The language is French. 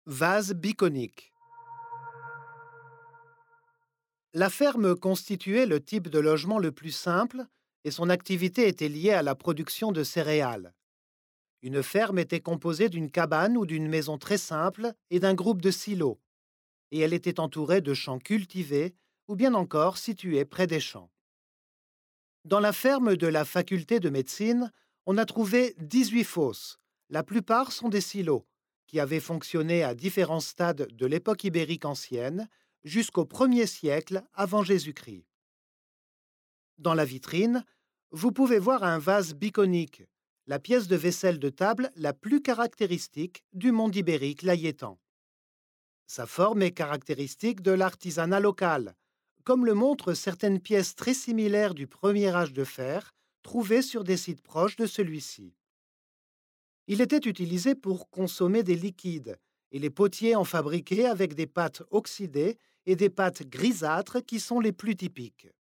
Vase biconique. La ferme constituait le type de logement le plus simple et son activité était liée à la production de céréales. Une ferme était composée d'une cabane ou d'une maison très simple et d'un groupe de silos, et elle était entourée de champs cultivés ou bien encore située près des champs. Dans la ferme de la faculté de médecine, on a trouvé 18 fosses. La plupart sont des silos, qui avaient fonctionné à différents stades de l'époque ibérique ancienne jusqu'au 1er siècle avant Jésus-Christ. Dans la vitrine, vous pouvez voir un vase biconique, la pièce de vaisselle de table la plus caractéristique du monde ibérique laïétan. Sa forme est caractéristique de l'artisanat local, comme le montrent certaines pièces très similaires du premier âge de fer trouvées sur des sites proches de celui-ci. Il était utilisé pour consommer des liquides, et les potiers en fabriquaient avec des pâtes oxydées et des pâtes grisâtres qui sont les plus typiques.